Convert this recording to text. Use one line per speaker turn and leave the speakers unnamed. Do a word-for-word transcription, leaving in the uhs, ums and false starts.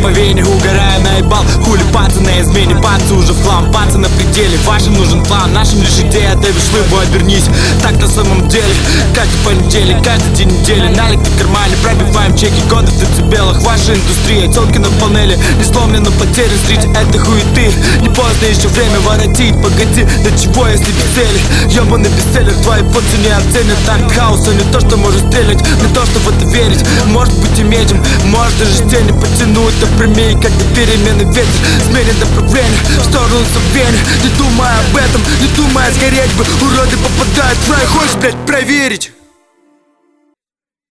по вене, угораю наебал. Хули пацаны на измене, пацы уже в хлам, пацы на пределе. Вашим нужен план, нашим лишь идея. Дэвид Шлыбу, обернись, так на самом деле. Каждый понедельник, каждый день недели. Налик на кармане, пробиваем чеки, годы в децибелах. Ваша индустрия, телки на панели. Не сломлено потери, зритель это хуеты. Не поздно еще время воротить, погоди, до чего если без цели? Ёбаный бестселлер, твои пальцы не оценят. Арт-хаус, а не то, что может стрелять, не то, что в это верить. Может быть и медиум, может даже с тени потянуть. Напрямик, когда перемены ветер сменит направление в сторону забвения. Не думай об этом, не думай сгореть бы. Уроды попадают в рай, хочешь, блять, проверить?